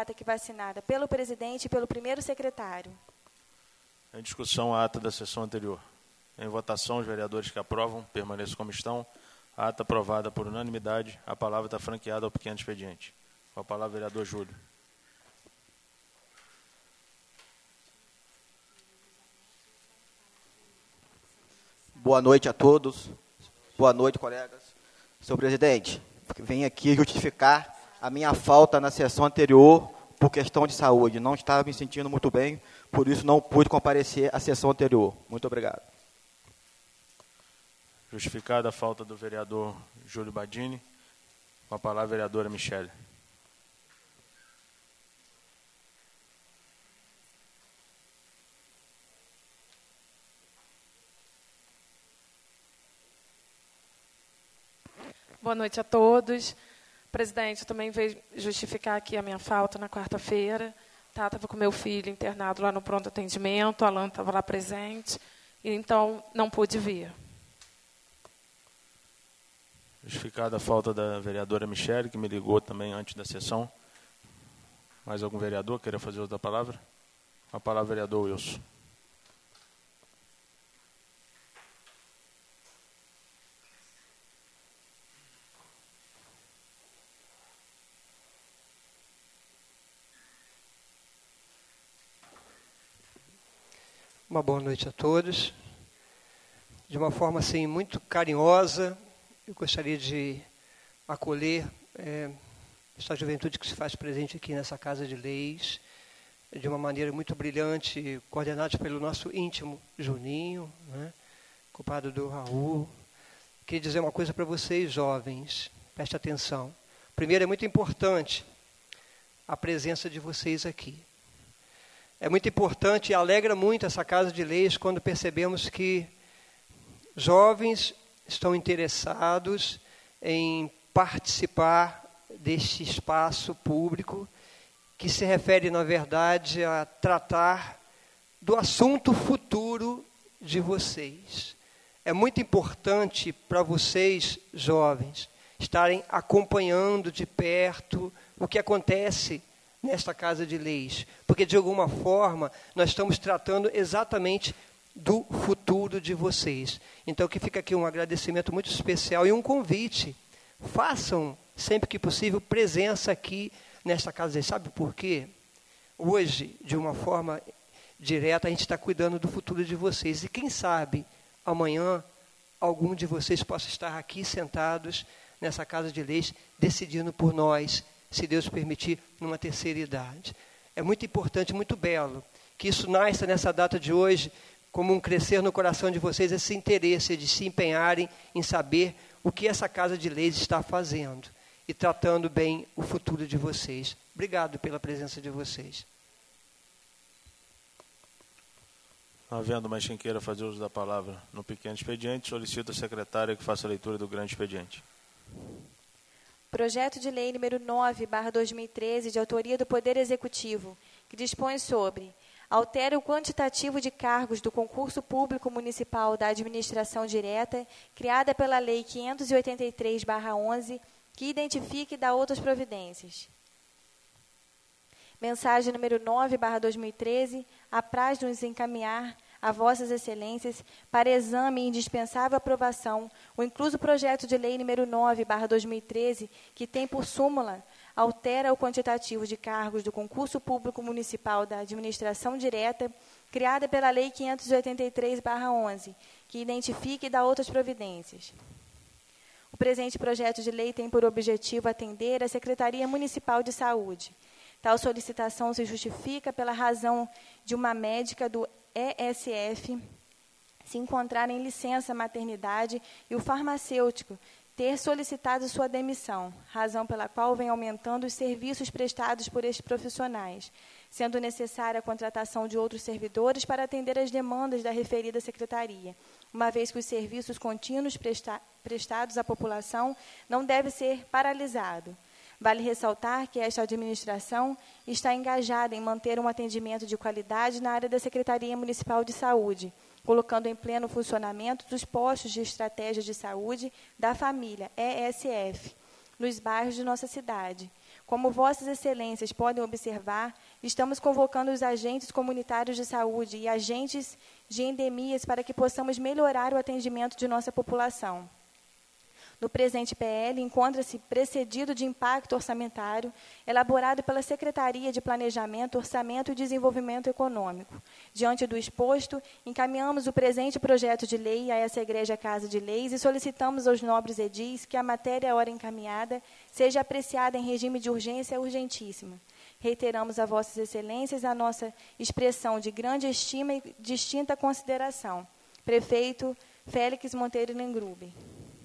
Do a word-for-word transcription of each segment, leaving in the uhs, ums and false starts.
ata que vacinada pelo presidente e pelo primeiro secretário. Em discussão, a ata da sessão anterior. Em votação, os vereadores que aprovam permaneçam como estão. A ata aprovada por unanimidade. A palavra está franqueada ao pequeno expediente. Com a palavra, vereador Júlio. Boa noite a todos. Boa noite, colegas. Senhor presidente, venho aqui justificar a minha falta na sessão anterior por questão de saúde. Não estava me sentindo muito bem, por isso não pude comparecer à sessão anterior. Muito obrigado. Justificada a falta do vereador Júlio Badini. Com a palavra, a vereadora Michele. Boa noite a todos. Presidente, eu também veio justificar aqui a minha falta na quarta-feira. Tá, estava com meu filho internado lá no pronto atendimento, o Alan estava lá presente, e então não pude vir. Justificada a falta da vereadora Michele, que me ligou também antes da sessão. Mais algum vereador queira fazer outra palavra? Com a palavra, vereador Wilson. Uma boa noite a todos. De uma forma assim muito carinhosa, eu gostaria de acolher é, esta juventude que se faz presente aqui nessa Casa de Leis, de uma maneira muito brilhante, coordenada pelo nosso íntimo Juninho, né, culpado do Raul. Queria dizer uma coisa para vocês, jovens, preste atenção. Primeiro, é muito importante a presença de vocês aqui. É muito importante e alegra muito essa Casa de Leis quando percebemos que jovens estão interessados em participar deste espaço público que se refere, na verdade, a tratar do assunto futuro de vocês. É muito importante para vocês, jovens, estarem acompanhando de perto o que acontece nesta Casa de Leis, porque, de alguma forma, nós estamos tratando exatamente do futuro de vocês. Então, que fica aqui um agradecimento muito especial e um convite. Façam, sempre que possível, presença aqui nesta Casa de Leis. Sabe por quê? Hoje, de uma forma direta, a gente está cuidando do futuro de vocês. E quem sabe, amanhã, algum de vocês possa estar aqui sentados nessa Casa de Leis, decidindo por nós, se Deus permitir, numa terceira idade. É muito importante, muito belo, que isso nasça nessa data de hoje, como um crescer no coração de vocês, esse interesse de se empenharem em saber o que essa Casa de Leis está fazendo e tratando bem o futuro de vocês. Obrigado pela presença de vocês. Havendo mais quem queira fazer uso da palavra no pequeno expediente, solicito a secretária que faça a leitura do grande expediente. Projeto de lei número nove barra dois mil e treze, de autoria do Poder Executivo, que dispõe sobre: altera o quantitativo de cargos do concurso público municipal da administração direta, criada pela Lei quinhentos e oitenta e três barra onze, que identifica e dá outras providências. Mensagem número nove barra dois mil e treze, apraz-nos encaminhar a Vossas Excelências para exame e indispensável aprovação o incluso projeto de lei número nove barra dois mil e treze, que tem por súmula: altera o quantitativo de cargos do concurso público municipal da administração direta, criada pela Lei quinhentos e oitenta e três barra onze, que identifica e dá outras providências. O presente projeto de lei tem por objetivo atender a Secretaria Municipal de Saúde. Tal solicitação se justifica pela razão de uma médica do E S F se encontrar em licença maternidade e o farmacêutico ter solicitado sua demissão, razão pela qual vem aumentando os serviços prestados por estes profissionais, sendo necessária a contratação de outros servidores para atender às demandas da referida secretaria, uma vez que os serviços contínuos presta- prestados à população não devem ser paralisados. Vale ressaltar que esta administração está engajada em manter um atendimento de qualidade na área da Secretaria Municipal de Saúde, colocando em pleno funcionamento dos postos de estratégia de saúde da família, E S F, nos bairros de nossa cidade, Como Vossas Excelências podem observar, estamos convocando os agentes comunitários de saúde e agentes de endemias para que possamos melhorar o atendimento de nossa população. No presente P L, encontra-se precedido de impacto orçamentário, elaborado pela Secretaria de Planejamento, Orçamento e Desenvolvimento Econômico. Diante do exposto, encaminhamos o presente projeto de lei a essa Egrégia Casa de Leis e solicitamos aos nobres edis que a matéria ora encaminhada seja apreciada em regime de urgência urgentíssima. Reiteramos a Vossas Excelências a nossa expressão de grande estima e distinta consideração. Prefeito Félix Monteiro Lengrube.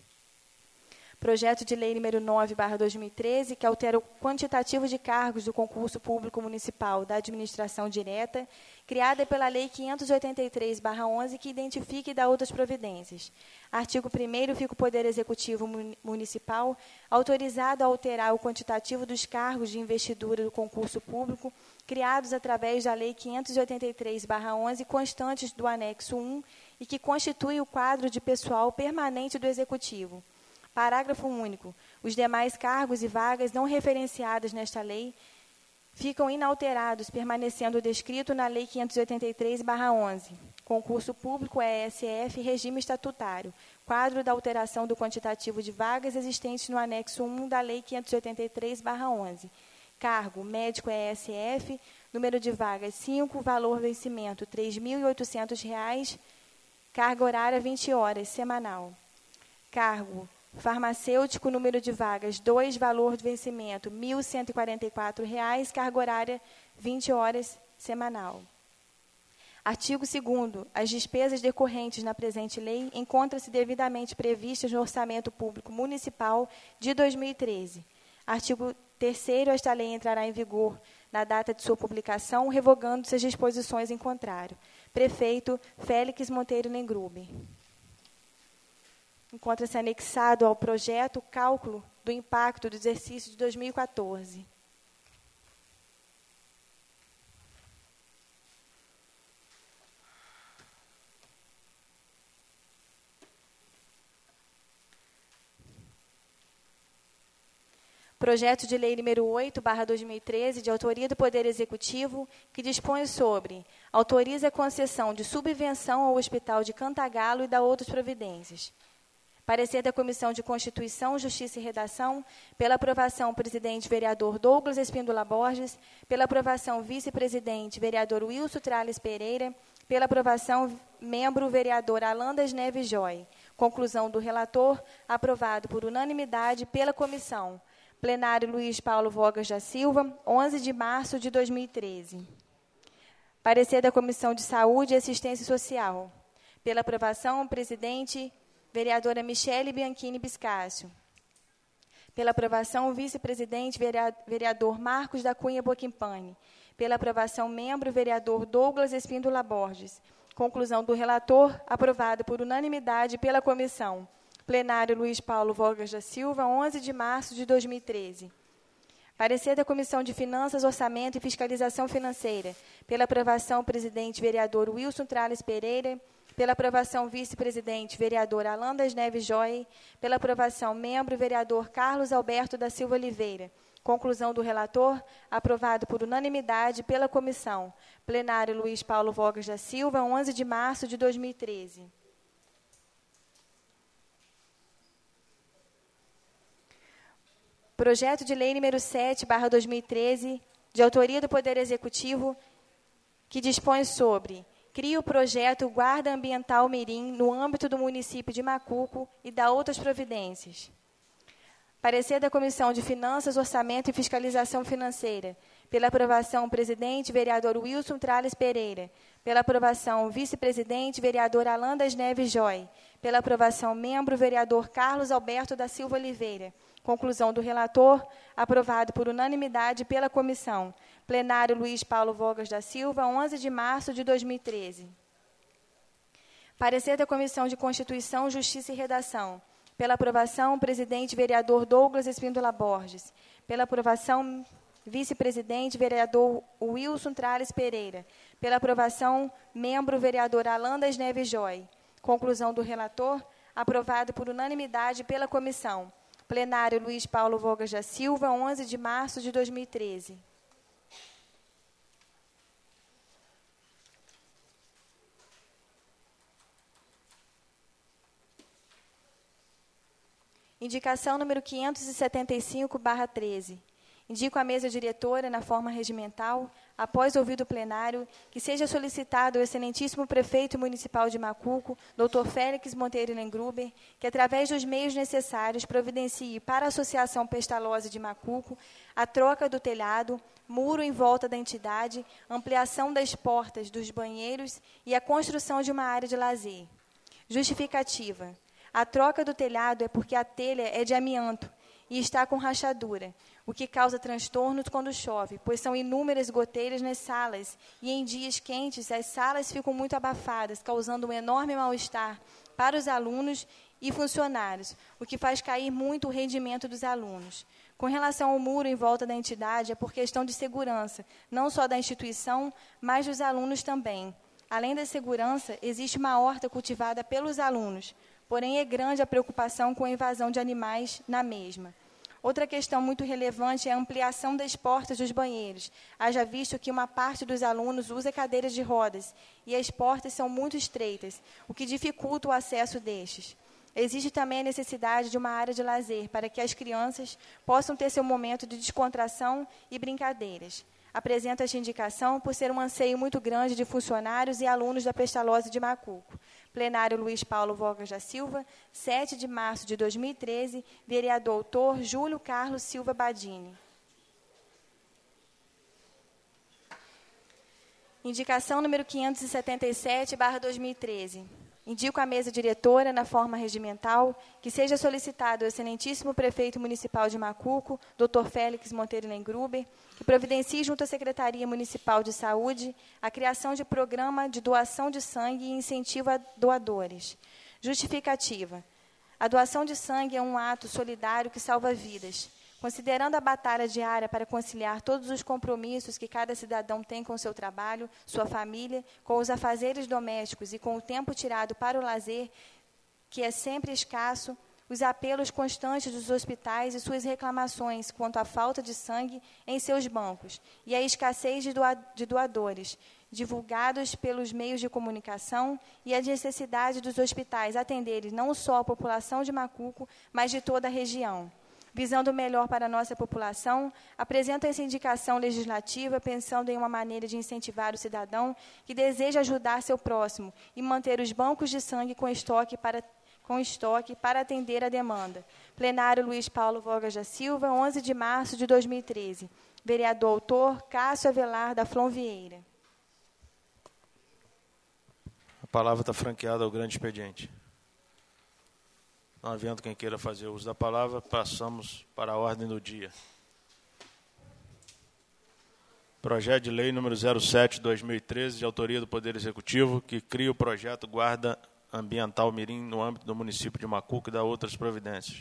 Projeto de Lei número nove barra dois mil e treze, que altera o quantitativo de cargos do concurso público municipal da administração direta, criada pela Lei quinhentos e oitenta e três barra onze, que identifica e dá outras providências. Artigo primeiro, fica o Poder Executivo Municipal autorizado a alterar o quantitativo dos cargos de investidura do concurso público, criados através da Lei quinhentos e oitenta e três barra onze, constantes do anexo um, e que constitui o quadro de pessoal permanente do Executivo. Parágrafo único. Os demais cargos e vagas não referenciadas nesta lei ficam inalterados, permanecendo descrito na Lei quinhentos e oitenta e três barra onze. Concurso público, E S F, regime estatutário. Quadro da alteração do quantitativo de vagas existentes no anexo um da Lei quinhentos e oitenta e três barra onze. Cargo, médico E S F, número de vagas cinco, valor vencimento três mil e oitocentos reais, carga horária vinte horas, semanal. Cargo, farmacêutico, número de vagas dois, valor de vencimento mil cento e quarenta e quatro reais, carga horária vinte horas, semanal. Artigo segundo. As despesas decorrentes na presente lei encontram-se devidamente previstas no Orçamento Público Municipal de dois mil e treze. Artigo terceiro. Esta lei entrará em vigor na data de sua publicação, revogando-se as disposições em contrário. Prefeito Félix Monteiro Lengrube. Encontra-se anexado ao projeto o cálculo do impacto do exercício de dois mil e quatorze. Projeto de Lei número oito barra dois mil e treze, de autoria do Poder Executivo, que dispõe sobre: autoriza a concessão de subvenção ao Hospital de Cantagalo e dá outras providências. Parecer da Comissão de Constituição, Justiça e Redação, pela aprovação, presidente vereador Douglas Espíndola Borges, pela aprovação, vice-presidente vereador Wilson Trales Pereira, pela aprovação, membro vereador Alandas Neves Joy. Conclusão do relator, aprovado por unanimidade pela comissão. Plenário Luiz Paulo Vogas da Silva, onze de março de dois mil e treze. Parecer da Comissão de Saúde e Assistência Social. Pela aprovação, presidente vereadora Michele Bianchini Biscácio. Pela aprovação, vice-presidente vereador Marcos da Cunha Boquimpani. Pela aprovação, membro vereador Douglas Espíndola Borges. Conclusão do relator, aprovado por unanimidade pela comissão. Plenário Luiz Paulo Vogas da Silva, onze de março de dois mil e treze. Parecer da Comissão de Finanças, Orçamento e Fiscalização Financeira. Pela aprovação, presidente vereador Wilson Trales Pereira. Pela aprovação, vice-presidente vereador Alandas Neves Joy. Pela aprovação, membro vereador Carlos Alberto da Silva Oliveira. Conclusão do relator, aprovado por unanimidade pela comissão. Plenário Luiz Paulo Vogas da Silva, onze de março de dois mil e treze. Projeto de Lei número sete barra dois mil e treze, de autoria do Poder Executivo, que dispõe sobre: cria o projeto Guarda Ambiental Mirim no âmbito do município de Macuco e dá outras providências. Parecer da Comissão de Finanças, Orçamento e Fiscalização Financeira. Pela aprovação, presidente vereador Wilson Trales Pereira. Pela aprovação, vice-presidente vereador Alandas Neves Joy. Pela aprovação, membro vereador Carlos Alberto da Silva Oliveira. Conclusão do relator, aprovado por unanimidade pela comissão. Plenário Luiz Paulo Vogas da Silva, onze de março de dois mil e treze. Parecer da Comissão de Constituição, Justiça e Redação. Pela aprovação, presidente vereador Douglas Espíndola Borges. Pela aprovação, vice-presidente vereador Wilson Trales Pereira. Pela aprovação, membro vereador Alandas Neves Joy. Conclusão do relator, aprovado por unanimidade pela comissão. Plenário Luiz Paulo Vogas da Silva, onze de março de dois mil e treze. Indicação número quinhentos e setenta e cinco barra treze. Indico à mesa diretora, na forma regimental, após ouvido o plenário, que seja solicitado ao excelentíssimo prefeito municipal de Macuco, doutor Félix Monteiro Lengruber, que, através dos meios necessários, providencie para a Associação Pestalozzi de Macuco a troca do telhado, muro em volta da entidade, ampliação das portas dos banheiros e a construção de uma área de lazer. Justificativa. A troca do telhado é porque a telha é de amianto e está com rachadura, o que causa transtornos quando chove, pois são inúmeras goteiras nas salas e em dias quentes as salas ficam muito abafadas, causando um enorme mal-estar para os alunos e funcionários, o que faz cair muito o rendimento dos alunos. Com relação ao muro em volta da entidade, é por questão de segurança, não só da instituição, mas dos alunos também. Além da segurança, existe uma horta cultivada pelos alunos, porém é grande a preocupação com a invasão de animais na mesma. Outra questão muito relevante é a ampliação das portas dos banheiros, haja visto que uma parte dos alunos usa cadeiras de rodas e as portas são muito estreitas, o que dificulta o acesso destes. Existe também a necessidade de uma área de lazer para que as crianças possam ter seu momento de descontração e brincadeiras. Apresento esta indicação por ser um anseio muito grande de funcionários e alunos da Pestalozzi de Macuco. Plenário Luiz Paulo Vogas da Silva, sete de março de dois mil e treze, vereador autor Júlio Carlos Silva Badini. Indicação número quinhentos e setenta e sete barra dois mil e treze. Indico à mesa diretora, na forma regimental, que seja solicitado ao excelentíssimo prefeito municipal de Macuco, doutor Félix Monteiro Lengruber, que providencie junto à Secretaria Municipal de Saúde a criação de programa de doação de sangue e incentivo a doadores. Justificativa. A doação de sangue é um ato solidário que salva vidas. Considerando a batalha diária para conciliar todos os compromissos que cada cidadão tem com o seu trabalho, sua família, com os afazeres domésticos e com o tempo tirado para o lazer, que é sempre escasso, os apelos constantes dos hospitais e suas reclamações quanto à falta de sangue em seus bancos e a escassez de, doa de doadores, divulgados pelos meios de comunicação, e a necessidade dos hospitais atenderem não só a população de Macuco, mas de toda a região. Visando o melhor para a nossa população, apresento essa indicação legislativa pensando em uma maneira de incentivar o cidadão que deseja ajudar seu próximo e manter os bancos de sangue com estoque para, com estoque para atender a demanda. Plenário Luiz Paulo Vogas da Silva, onze de março de dois mil e treze. Vereador autor Cássio Avelar da Flon Vieira. A palavra está franqueada ao grande expediente. Não havendo quem queira fazer uso da palavra, passamos para a ordem do dia. Projeto de lei número zero sete de dois mil e treze, de autoria do Poder Executivo, que cria o projeto Guarda Ambiental Mirim no âmbito do município de Macuco e dá outras providências.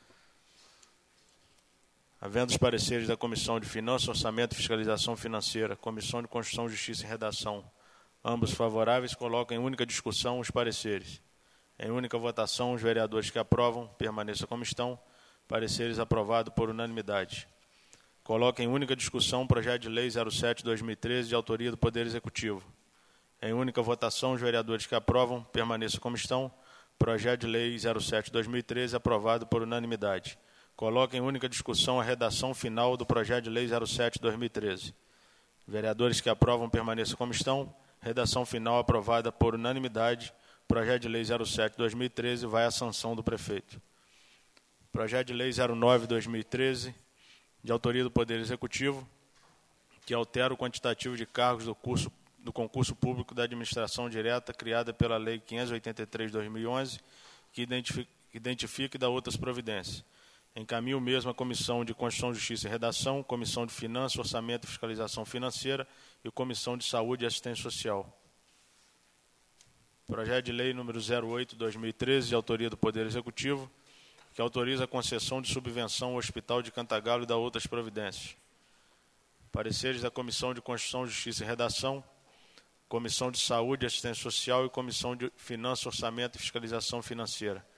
Havendo os pareceres da Comissão de Finanças, Orçamento e Fiscalização Financeira, Comissão de Constituição, Justiça e Redação, ambos favoráveis, colocam em única discussão os pareceres. Em única votação, os vereadores que aprovam, permaneçam como estão. Pareceres aprovados por unanimidade. Coloca em única discussão o projeto de lei zero sete de dois mil e treze, de autoria do Poder Executivo. Em única votação, os vereadores que aprovam, permaneçam como estão. Projeto de lei zero sete de dois mil e treze, aprovado por unanimidade. Coloca em única discussão a redação final do projeto de lei zero sete de dois mil e treze. Vereadores que aprovam, permaneçam como estão. Redação final aprovada por unanimidade. Projeto de lei zero sete de dois mil e treze vai à sanção do prefeito. Projeto de lei zero nove de dois mil e treze, de autoria do Poder Executivo, que altera o quantitativo de cargos do, curso, do concurso público da administração direta, criada pela Lei quinhentos e oitenta e três de dois mil e onze, que identifica, identifica e dá outras providências. Encaminho mesmo a Comissão de Constituição, Justiça e Redação, Comissão de Finanças, Orçamento e Fiscalização Financeira e Comissão de Saúde e Assistência Social. Projeto de lei número zero oito de dois mil e treze, de autoria do Poder Executivo, que autoriza a concessão de subvenção ao Hospital de Cantagalo e dá outras providências. Pareceres da Comissão de Constituição, Justiça e Redação, Comissão de Saúde e Assistência Social e Comissão de Finanças, Orçamento e Fiscalização Financeira.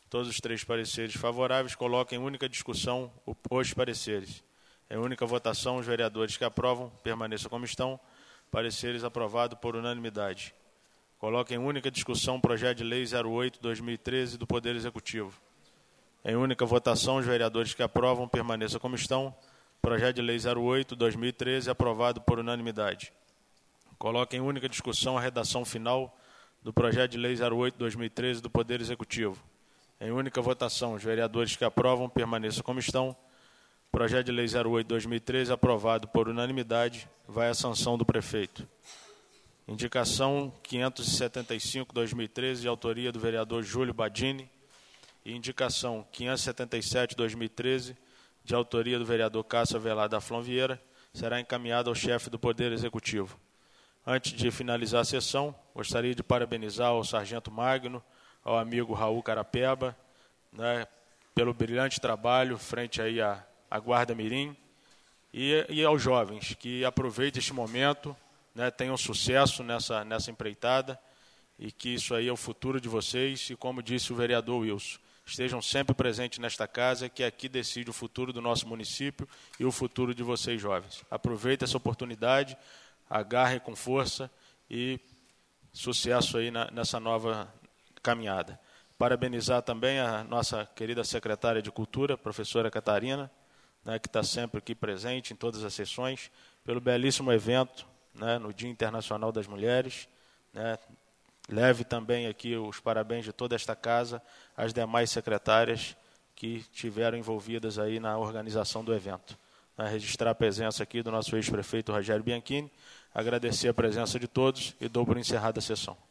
todos os três pareceres favoráveis, coloco em única discussão os pareceres. Em única votação, os vereadores que aprovam permaneçam como estão. Pareceres aprovados por unanimidade. Coloco em única discussão o projeto de lei zero oito barra dois mil e treze do Poder Executivo. Em única votação, os vereadores que aprovam permaneçam como estão. Projeto de lei zero oito barra dois mil e treze aprovado por unanimidade. Coloco em única discussão a redação final do projeto de lei zero oito barra dois mil e treze do Poder Executivo. Em única votação, os vereadores que aprovam permaneçam como estão. Projeto de lei zero oito barra dois mil e treze aprovado por unanimidade, vai à sanção do prefeito. Indicação quinhentos e setenta e cinco barra dois mil e treze, de autoria do vereador Júlio Badini. E indicação quinhentos e setenta e sete barra dois mil e treze, de autoria do vereador Cássio Avelar da Flon Vieira, será encaminhada ao chefe do Poder Executivo. Antes de finalizar a sessão, gostaria de parabenizar ao Sargento Magno, ao amigo Raul Carapeba, né, pelo brilhante trabalho frente aí à, à Guarda Mirim, e, e aos jovens que aproveitem este momento, né, tenham sucesso nessa, nessa empreitada, e que isso aí é o futuro de vocês, e como disse o vereador Wilson, estejam sempre presentes nesta casa, que aqui decide o futuro do nosso município e o futuro de vocês jovens. Aproveitem essa oportunidade, agarrem com força e sucesso aí na, nessa nova caminhada. Parabenizar também a nossa querida secretária de Cultura, professora Catarina, né, que está sempre aqui presente em todas as sessões, pelo belíssimo evento, né, no Dia Internacional das Mulheres, né. Leve também aqui os parabéns de toda esta casa às demais secretárias que estiveram envolvidas aí na organização do evento. A registrar a presença aqui do nosso ex-prefeito Rogério Bianchini, agradecer a presença de todos e dou por encerrada a sessão.